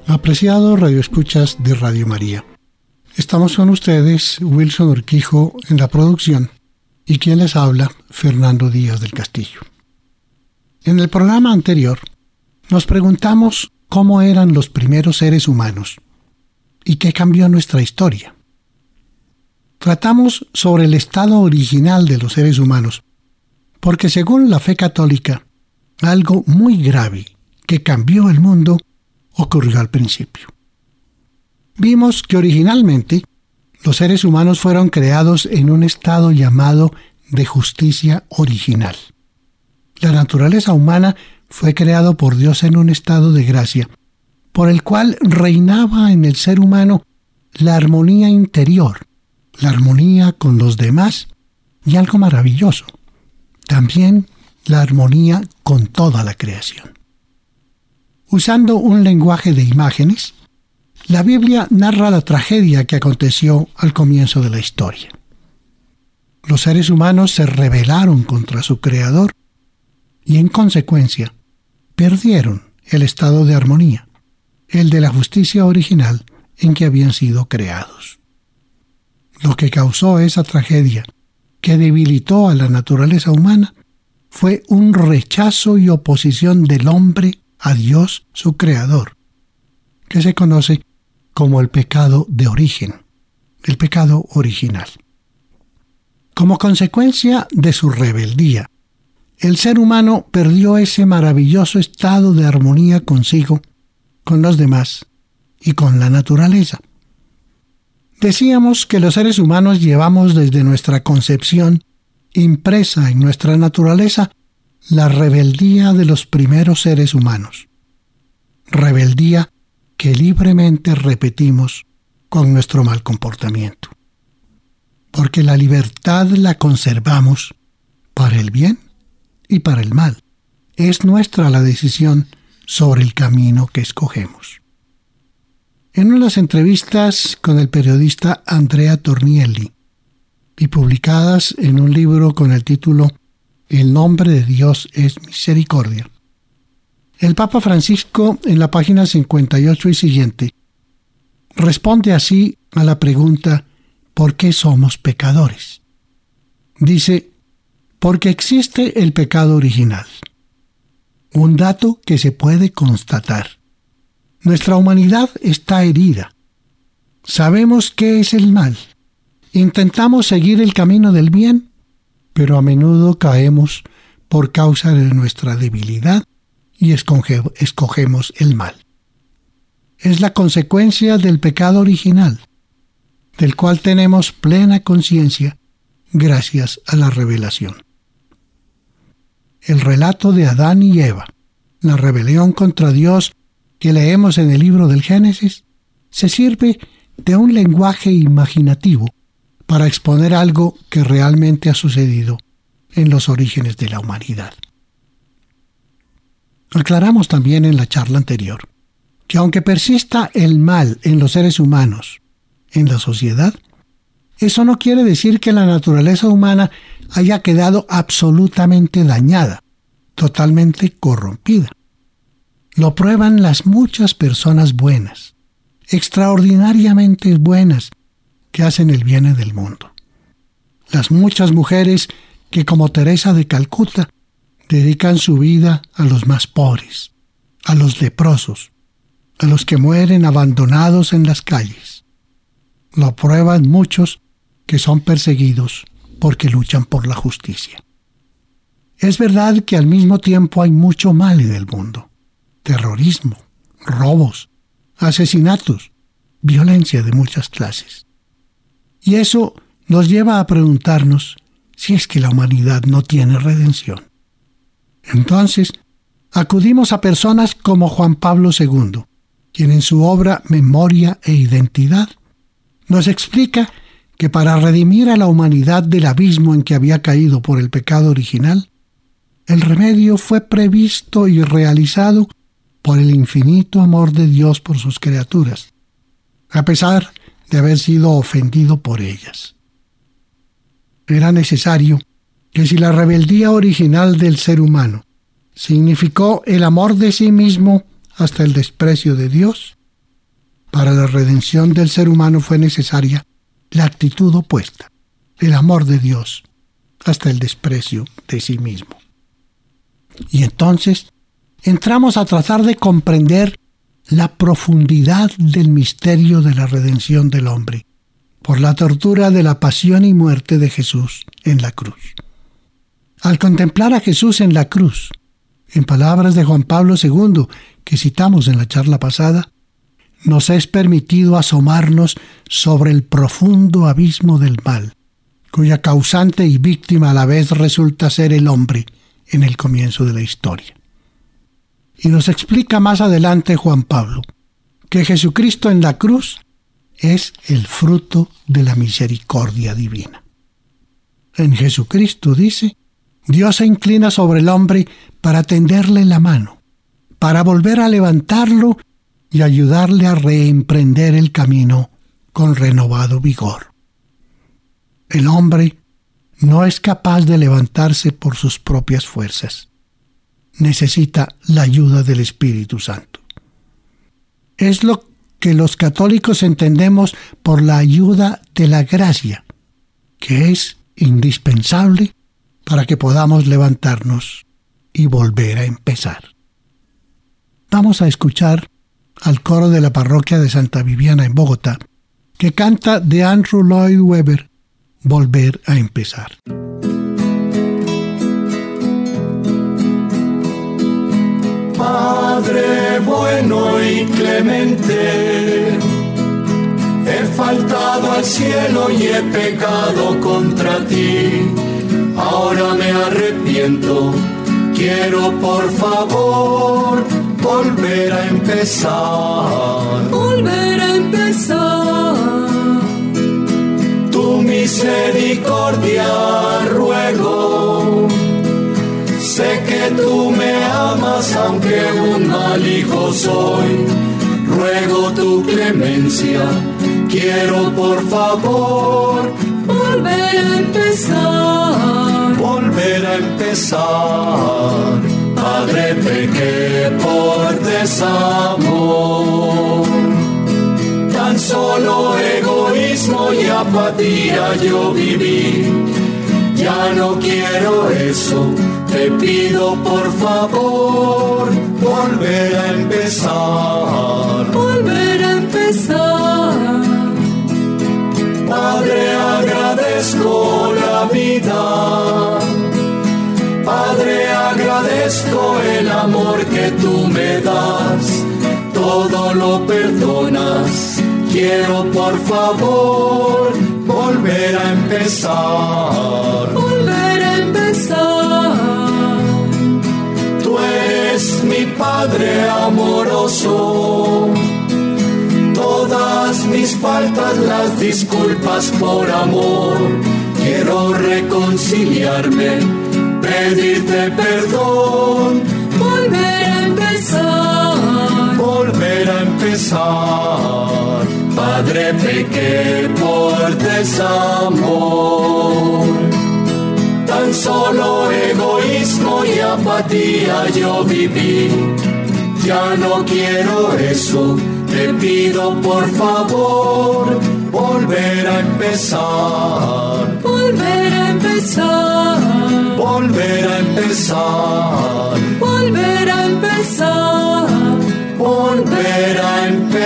Apreciados radioescuchas de Radio María, estamos con ustedes, Wilson Urquijo, en la producción, y quien les habla, Fernando Díaz del Castillo. En el programa anterior, nos preguntamos cómo eran los primeros seres humanos y qué cambió nuestra historia. Tratamos sobre el estado original de los seres humanos, porque según la fe católica, algo muy grave que cambió el mundo ocurrió al principio. Vimos que originalmente los seres humanos fueron creados en un estado llamado de justicia original. La naturaleza humana fue creada por Dios en un estado de gracia, por el cual reinaba en el ser humano la armonía interior, la armonía con los demás y algo maravilloso, también la armonía con toda la creación. Usando un lenguaje de imágenes, la Biblia narra la tragedia que aconteció al comienzo de la historia. Los seres humanos se rebelaron contra su Creador y, en consecuencia, perdieron el estado de armonía, el de la justicia original en que habían sido creados. Lo que causó esa tragedia, que debilitó a la naturaleza humana, fue un rechazo y oposición del hombre a Dios, su Creador, que se conoce como el pecado de origen, el pecado original. Como consecuencia de su rebeldía, el ser humano perdió ese maravilloso estado de armonía consigo, con los demás y con la naturaleza. Decíamos que los seres humanos llevamos desde nuestra concepción, impresa en nuestra naturaleza, la rebeldía de los primeros seres humanos. Rebeldía que libremente repetimos con nuestro mal comportamiento. Porque la libertad la conservamos para el bien y para el mal. Es nuestra la decisión sobre el camino que escogemos. En unas entrevistas con el periodista Andrea Tornielli y publicadas en un libro con el título El nombre de Dios es misericordia, el Papa Francisco, en la página 58 y siguiente, responde así a la pregunta ¿por qué somos pecadores? Dice, porque existe el pecado original. Un dato que se puede constatar. Nuestra humanidad está herida. Sabemos qué es el mal. Intentamos seguir el camino del bien, pero a menudo caemos por causa de nuestra debilidad y escogemos el mal. Es la consecuencia del pecado original, del cual tenemos plena conciencia gracias a la revelación. El relato de Adán y Eva, la rebelión contra Dios que leemos en el libro del Génesis, se sirve de un lenguaje imaginativo para exponer algo que realmente ha sucedido en los orígenes de la humanidad. Aclaramos también en la charla anterior que aunque persista el mal en los seres humanos, en la sociedad, eso no quiere decir que la naturaleza humana haya quedado absolutamente dañada, totalmente corrompida. Lo prueban las muchas personas buenas, extraordinariamente buenas, que hacen el bien en el mundo. Las muchas mujeres que, como Teresa de Calcuta, dedican su vida a los más pobres, a los leprosos, a los que mueren abandonados en las calles. Lo prueban muchos que son perseguidos porque luchan por la justicia. Es verdad que al mismo tiempo hay mucho mal en el mundo. Terrorismo, robos, asesinatos, violencia de muchas clases. Y eso nos lleva a preguntarnos si es que la humanidad no tiene redención. Entonces, acudimos a personas como Juan Pablo II, quien en su obra Memoria e Identidad nos explica que para redimir a la humanidad del abismo en que había caído por el pecado original, el remedio fue previsto y realizado por el infinito amor de Dios por sus criaturas, a pesar de haber sido ofendido por ellas. Era necesario que si la rebeldía original del ser humano significó el amor de sí mismo hasta el desprecio de Dios, para la redención del ser humano fue necesaria la actitud opuesta, el amor de Dios, hasta el desprecio de sí mismo. Y entonces entramos a tratar de comprender la profundidad del misterio de la redención del hombre por la tortura de la pasión y muerte de Jesús en la cruz. Al contemplar a Jesús en la cruz, en palabras de Juan Pablo II, que citamos en la charla pasada, nos es permitido asomarnos sobre el profundo abismo del mal, cuya causante y víctima a la vez resulta ser el hombre en el comienzo de la historia. Y nos explica más adelante Juan Pablo que Jesucristo en la cruz es el fruto de la misericordia divina. En Jesucristo, dice, Dios se inclina sobre el hombre para tenderle la mano, para volver a levantarlo y ayudarle a reemprender el camino con renovado vigor. El hombre no es capaz de levantarse por sus propias fuerzas. Necesita la ayuda del Espíritu Santo. Es lo que los católicos entendemos por la ayuda de la gracia, que es indispensable para que podamos levantarnos y volver a empezar. Vamos a escuchar al coro de la parroquia de Santa Viviana en Bogotá, que canta de Andrew Lloyd Webber, Volver a empezar. Padre bueno y clemente, he faltado al cielo y he pecado contra ti. Ahora me arrepiento, quiero por favor volver a empezar. Volver a empezar. Tu misericordia ruego. Sé que tú me amas aunque un mal hijo soy. Ruego tu clemencia, quiero por favor volver a empezar. Volver a empezar. Padre, pequé por desamor. Tan solo egoísmo y apatía yo viví. Ya no quiero eso, te pido por favor volver a empezar. Volver a empezar. Padre, agradezco la vida. Padre, agradezco el amor que tú me das. Todo lo perdonas. Quiero por favor volver a empezar. Volver a empezar. Tú eres mi Padre amoroso. Todas mis faltas las disculpas por amor. Quiero reconciliarme, pedirte perdón. Volver a empezar. Volver a empezar. Padre, pequé por desamor. Tan solo egoísmo y apatía yo viví. Ya no quiero eso, te pido por favor volver a empezar. Volver a empezar. Volver a empezar. Volver a empezar. Volver a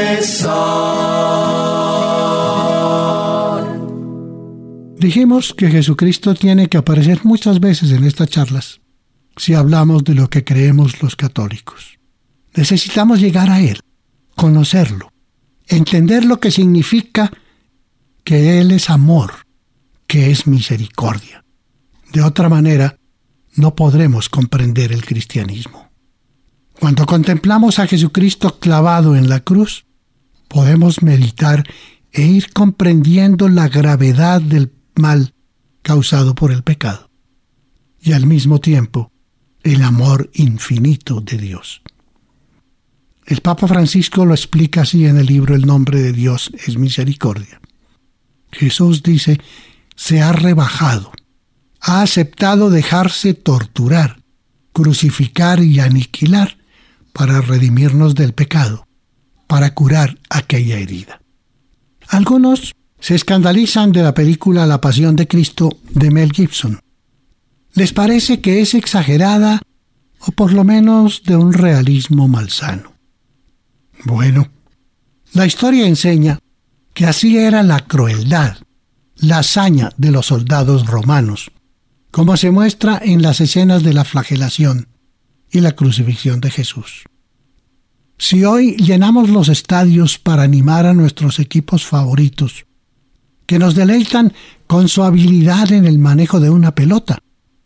empezar. Dijimos que Jesucristo tiene que aparecer muchas veces en estas charlas, si hablamos de lo que creemos los católicos. Necesitamos llegar a Él, conocerlo, entender lo que significa que Él es amor, que es misericordia. De otra manera, no podremos comprender el cristianismo. Cuando contemplamos a Jesucristo clavado en la cruz, podemos meditar e ir comprendiendo la gravedad del mal causado por el pecado y al mismo tiempo el amor infinito de Dios. El Papa Francisco lo explica así en el libro El nombre de Dios es misericordia. Jesús dice, se ha rebajado, ha aceptado dejarse torturar, crucificar y aniquilar para redimirnos del pecado, para curar aquella herida. Algunos se escandalizan de la película La Pasión de Cristo de Mel Gibson. Les parece que es exagerada o por lo menos de un realismo malsano. Bueno, la historia enseña que así era la crueldad, la hazaña de los soldados romanos, como se muestra en las escenas de la flagelación y la crucifixión de Jesús. Si hoy llenamos los estadios para animar a nuestros equipos favoritos, que nos deleitan con su habilidad en el manejo de una pelota,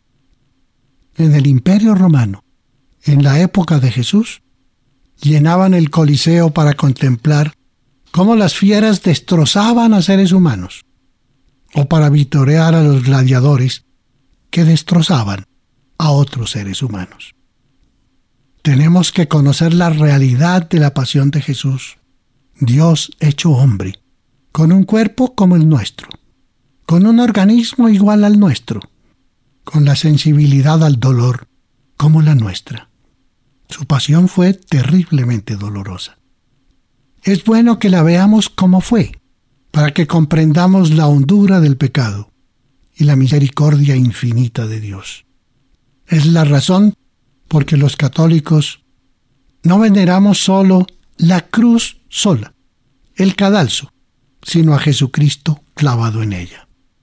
en el Imperio Romano, en la época de Jesús, llenaban el Coliseo para contemplar cómo las fieras destrozaban a seres humanos, o para vitorear a los gladiadores que destrozaban a otros seres humanos. Tenemos que conocer la realidad de la pasión de Jesús, Dios hecho hombre, con un cuerpo como el nuestro, con un organismo igual al nuestro, con la sensibilidad al dolor como la nuestra. Su pasión fue terriblemente dolorosa. Es bueno que la veamos como fue, para que comprendamos la hondura del pecado y la misericordia infinita de Dios. Es la razón por que los católicos no veneramos solo la cruz sola, el cadalso, sino a Jesucristo clavado en ella.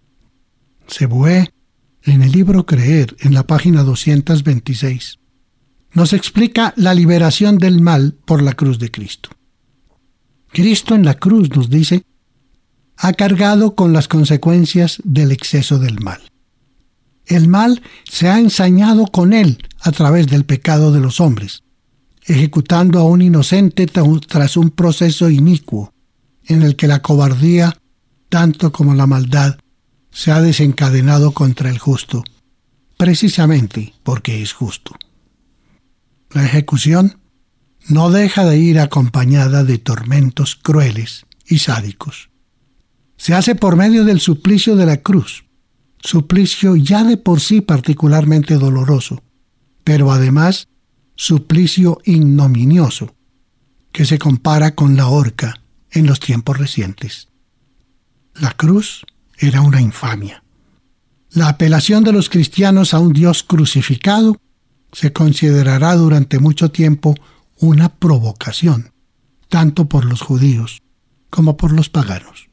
Sebué, en el libro Creer, en la página 226, nos explica la liberación del mal por la cruz de Cristo. Cristo en la cruz, nos dice, ha cargado con las consecuencias del exceso del mal. El mal se ha ensañado con él a través del pecado de los hombres, ejecutando a un inocente tras un proceso inicuo, en el que la cobardía, tanto como la maldad, se ha desencadenado contra el justo, precisamente porque es justo. La ejecución no deja de ir acompañada de tormentos crueles y sádicos. Se hace por medio del suplicio de la cruz, suplicio ya de por sí particularmente doloroso, pero además suplicio ignominioso, que se compara con la horca en los tiempos recientes. La cruz era una infamia. La apelación de los cristianos a un Dios crucificado se considerará durante mucho tiempo una provocación, tanto por los judíos como por los paganos.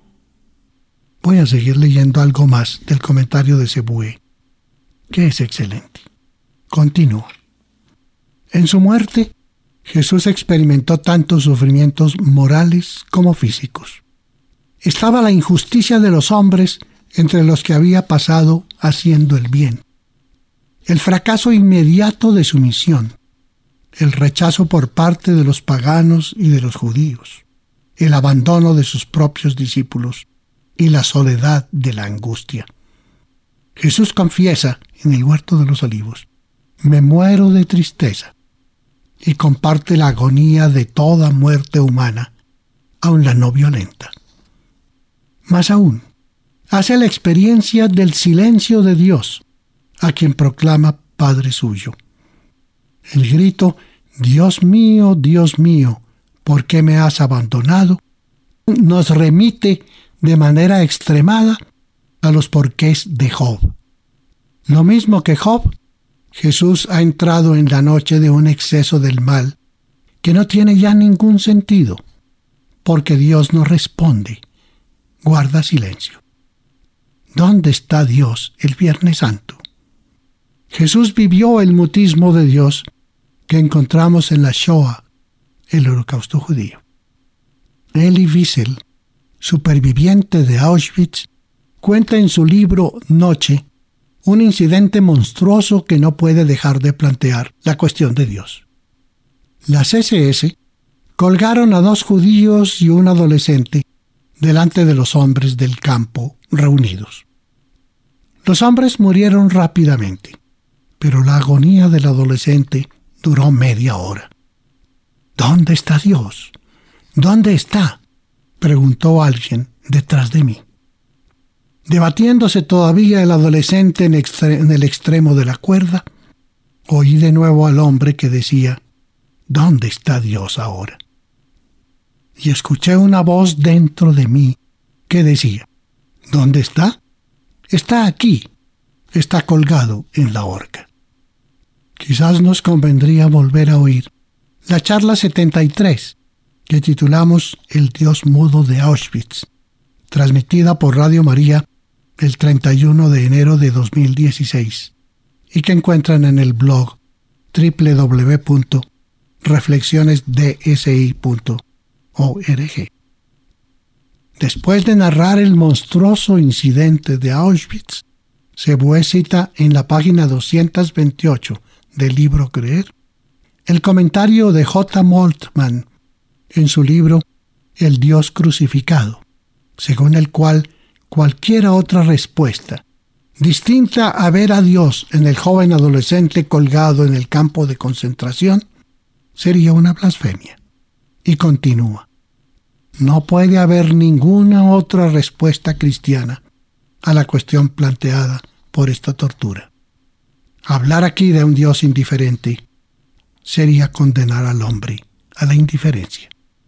Voy a seguir leyendo algo más del comentario de Sebué, que es excelente. Continúa. En su muerte, Jesús experimentó tantos sufrimientos morales como físicos. Estaba la injusticia de los hombres entre los que había pasado haciendo el bien, el fracaso inmediato de su misión, el rechazo por parte de los paganos y de los judíos, el abandono de sus propios discípulos y la soledad de la angustia. Jesús confiesa en el Huerto de los Olivos: me muero de tristeza, y comparte la agonía de toda muerte humana, aun la no violenta. Más aún, hace la experiencia del silencio de Dios, a quien proclama Padre suyo. El grito Dios mío, ¿por qué me has abandonado?, nos remite de manera extremada a los porqués de Job. Lo mismo que Job, Jesús ha entrado en la noche de un exceso del mal que no tiene ya ningún sentido, porque Dios no responde, guarda silencio. ¿Dónde está Dios el Viernes Santo? Jesús vivió el mutismo de Dios que encontramos en la Shoah, el Holocausto judío. Elie Wiesel, superviviente de Auschwitz, cuenta en su libro Noche un incidente monstruoso que no puede dejar de plantear la cuestión de Dios. Las SS colgaron a 2 judíos y un adolescente delante de los hombres del campo reunidos. Los hombres murieron rápidamente, pero la agonía del adolescente duró media hora. ¿Dónde está Dios? ¿Dónde está?, preguntó alguien detrás de mí. Debatiéndose todavía el adolescente en el extremo de la cuerda, oí de nuevo al hombre que decía: ¿dónde está Dios ahora? y escuché una voz dentro de mí que decía: ¿dónde está? Está aquí, está colgado en la horca. Quizás nos convendría volver a oír la charla 73, que titulamos El Dios Mudo de Auschwitz, transmitida por Radio María el 31 de enero de 2016, y que encuentran en el blog www.reflexionesdsi.org. Después de narrar el monstruoso incidente de Auschwitz, Sebué cita en la página 228 del libro Creer el comentario de J. Moltmann en su libro El Dios Crucificado, según el cual cualquier otra respuesta distinta a ver a Dios en el joven adolescente colgado en el campo de concentración sería una blasfemia. Y continúa: no puede haber ninguna otra respuesta cristiana a la cuestión planteada por esta tortura. Hablar aquí de un Dios indiferente sería condenar al hombre a la indiferencia.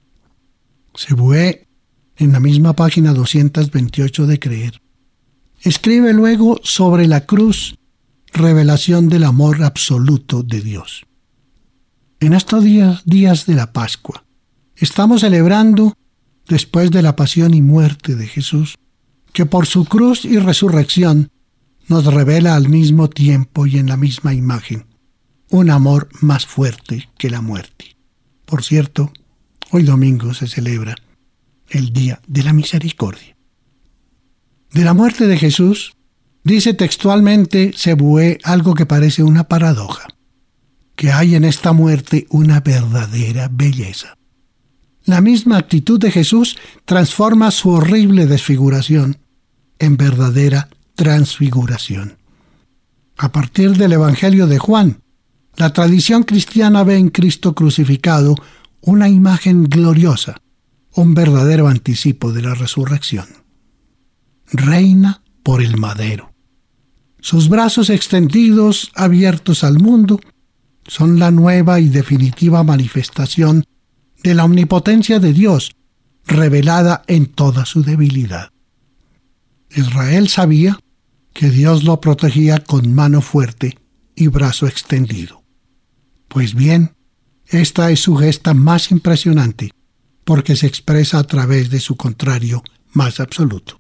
Sebué, en la misma página 228 de Creer, escribe luego sobre la cruz, revelación del amor absoluto de Dios. En estos días de la Pascua, estamos celebrando, después de la pasión y muerte de Jesús, que por su cruz y resurrección nos revela al mismo tiempo y en la misma imagen un amor más fuerte que la muerte. Por cierto, hoy domingo se celebra el Día de la Misericordia. De la muerte de Jesús, dice textualmente Sebué algo que parece una paradoja: que hay en esta muerte una verdadera belleza. La misma actitud de Jesús transforma su horrible desfiguración en verdadera transfiguración. A partir del Evangelio de Juan, la tradición cristiana ve en Cristo crucificado una imagen gloriosa, un verdadero anticipo de la resurrección. Reina por el madero. Sus brazos extendidos, abiertos al mundo, son la nueva y definitiva manifestación de la omnipotencia de Dios, revelada en toda su debilidad. Israel sabía que Dios lo protegía con mano fuerte y brazo extendido. Pues bien, esta es su gesta más impresionante, porque se expresa a través de su contrario más absoluto.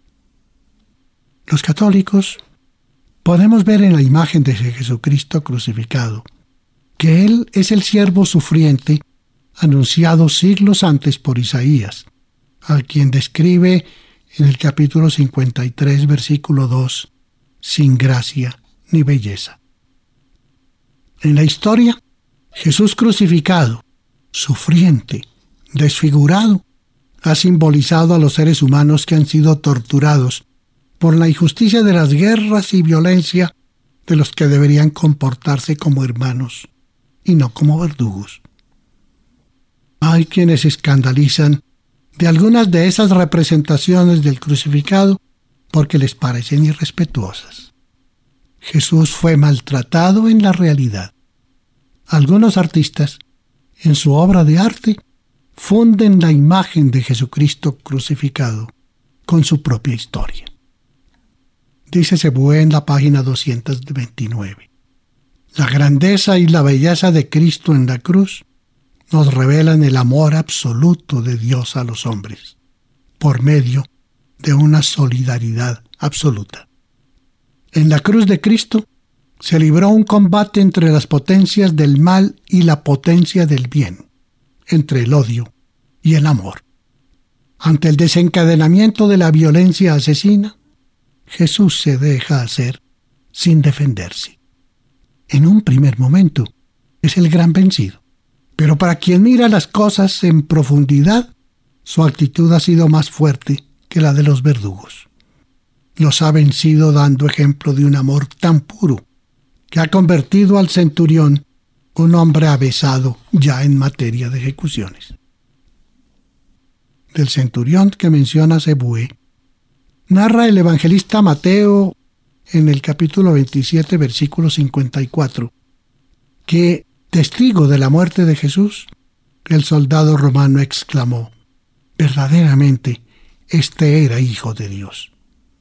Los católicos podemos ver en la imagen de Jesucristo crucificado que Él es el siervo sufriente anunciado siglos antes por Isaías, a quien describe en el capítulo 53, versículo 2, sin gracia ni belleza. En la historia, Jesús crucificado, sufriente, desfigurado, ha simbolizado a los seres humanos que han sido torturados por la injusticia de las guerras y violencia de los que deberían comportarse como hermanos y no como verdugos. Hay quienes se escandalizan de algunas de esas representaciones del crucificado porque les parecen irrespetuosas. Jesús fue maltratado en la realidad. Algunos artistas, en su obra de arte, funden la imagen de Jesucristo crucificado con su propia historia. Dice Sebué en la página 229. La grandeza y la belleza de Cristo en la cruz nos revelan el amor absoluto de Dios a los hombres, por medio de una solidaridad absoluta. En la cruz de Cristo se libró un combate entre las potencias del mal y la potencia del bien, entre el odio y el amor. Ante el desencadenamiento de la violencia asesina, Jesús se deja hacer sin defenderse. En un primer momento es el gran vencido, pero para quien mira las cosas en profundidad, su actitud ha sido más fuerte que la de los verdugos. Los ha vencido dando ejemplo de un amor tan puro que ha convertido al centurión un hombre avesado ya en materia de ejecuciones. Del centurión que menciona Sebué, narra el evangelista Mateo en el capítulo 27, versículo 54, que, testigo de la muerte de Jesús, el soldado romano exclamó: Verdaderamente, este era Hijo de Dios.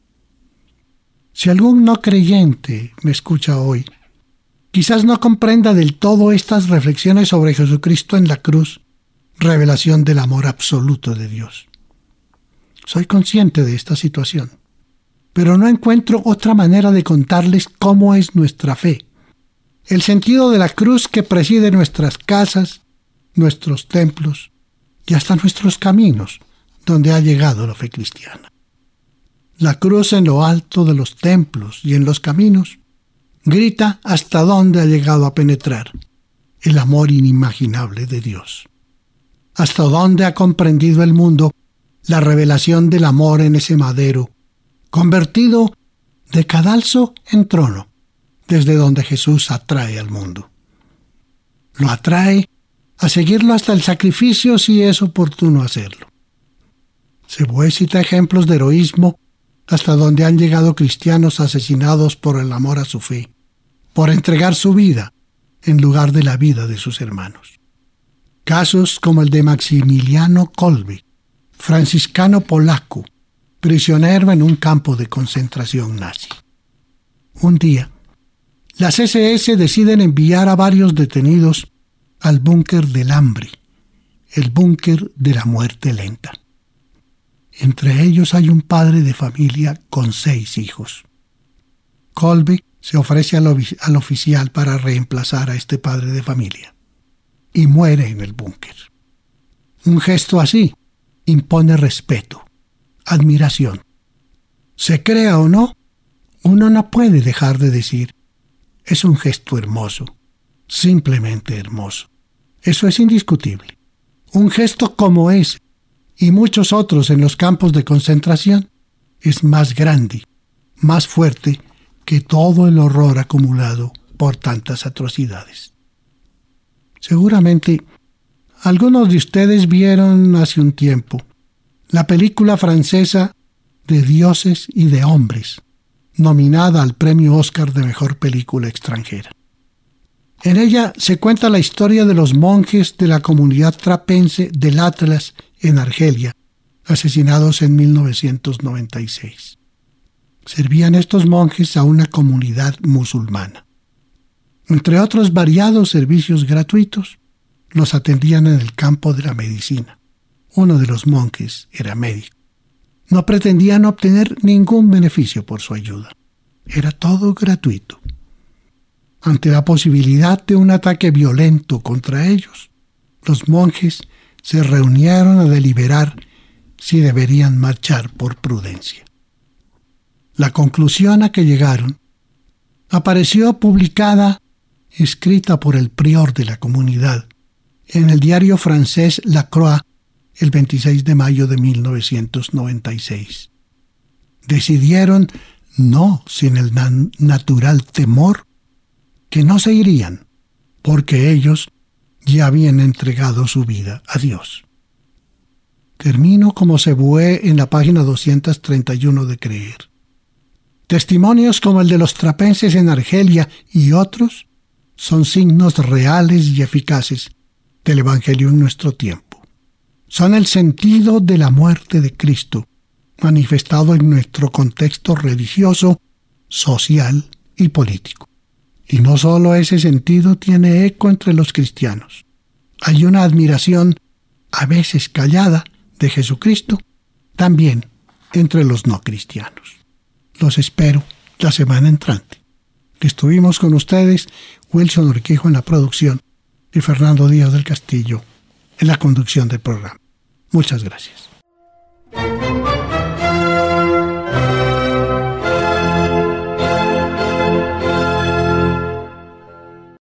Si algún no creyente me escucha hoy, quizás no comprenda del todo estas reflexiones sobre Jesucristo en la cruz, revelación del amor absoluto de Dios. Soy consciente de esta situación, pero no encuentro otra manera de contarles cómo es nuestra fe, el sentido de la cruz que preside nuestras casas, nuestros templos y hasta nuestros caminos, donde ha llegado la fe cristiana. La cruz en lo alto de los templos y en los caminos grita hasta dónde ha llegado a penetrar el amor inimaginable de Dios. Hasta dónde ha comprendido el mundo la revelación del amor en ese madero, convertido de cadalso en trono, desde donde Jesús atrae al mundo. Lo atrae a seguirlo hasta el sacrificio si es oportuno hacerlo. Se cita ejemplos de heroísmo hasta donde han llegado cristianos asesinados por el amor a su fe, por entregar su vida en lugar de la vida de sus hermanos. Casos como el de Maximiliano Kolbe, franciscano polaco, prisionero en un campo de concentración nazi. Un día, las SS deciden enviar a varios detenidos al búnker del hambre, el búnker de la muerte lenta. Entre ellos hay un padre de familia con 6 hijos. Kolbe se ofrece al oficial para reemplazar a este padre de familia y muere en el búnker. Un gesto así impone respeto, admiración. Se crea o no, uno no puede dejar de decir, es un gesto hermoso, simplemente hermoso. Eso es indiscutible. Un gesto como ese y muchos otros en los campos de concentración es más grande, más fuerte que todo el horror acumulado por tantas atrocidades. Seguramente algunos de ustedes vieron hace un tiempo la película francesa de Dioses y de Hombres, nominada al Premio Oscar de Mejor Película Extranjera. En ella se cuenta la historia de los monjes de la comunidad trapense del Atlas en Argelia, asesinados en 1996. Servían estos monjes a una comunidad musulmana. Entre otros variados servicios gratuitos, los atendían en el campo de la medicina. Uno de los monjes era médico. No pretendían obtener ningún beneficio por su ayuda. Era todo gratuito. Ante la posibilidad de un ataque violento contra ellos, los monjes se reunieron a deliberar si deberían marchar por prudencia. La conclusión a que llegaron apareció publicada, escrita por el prior de la comunidad, en el diario francés La Croix, el 26 de mayo de 1996. Decidieron, no sin el natural temor, que no se irían, porque ellos ya habían entregado su vida a Dios. Termino como se ve en la página 231 de Creer. Testimonios como el de los trapenses en Argelia y otros son signos reales y eficaces del Evangelio en nuestro tiempo. Son el sentido de la muerte de Cristo, manifestado en nuestro contexto religioso, social y político. Y no solo ese sentido tiene eco entre los cristianos. Hay una admiración, a veces callada, de Jesucristo, también entre los no cristianos. Los espero la semana entrante. Estuvimos con ustedes, Wilson Urquijo en la producción y Fernando Díaz del Castillo en la conducción del programa. Muchas gracias.